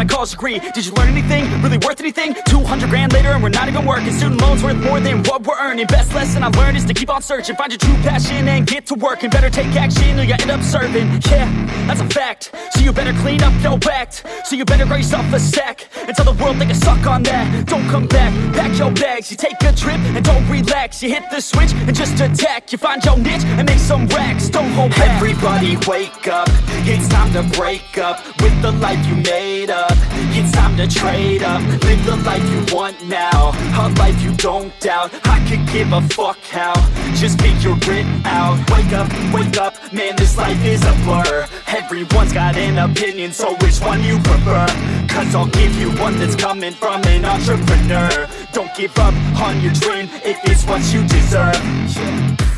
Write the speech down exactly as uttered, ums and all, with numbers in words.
kind of college degree? Did you learn anything? Really worth anything? two hundred grand later and we're not even working. Student loans worth more than what we're earning. Best lesson I learned is to keep on searching. Find your true passion and get to work. And better take action or you end up serving. Yeah, that's a fact. So you better clean up your act. So you better grow yourself a sack and tell the world they can suck on that. Don't come back, pack your bags. You take a trip and don't relax. You hit the switch and just attack. You find your niche and make some racks. Don't hold back. Everybody wake up. It's time to break up with the life you made up. It's time to trade up. Live the life you want now. A life you don't doubt. I could give a fuck how. Just figure it out. Wake up, wake up. Man, this life is a blur. Everyone's got an opinion, so which one you prefer? Cause I'll give you one that's coming from an entrepreneur. Don't give up on your dream if it's what you deserve. Yeah.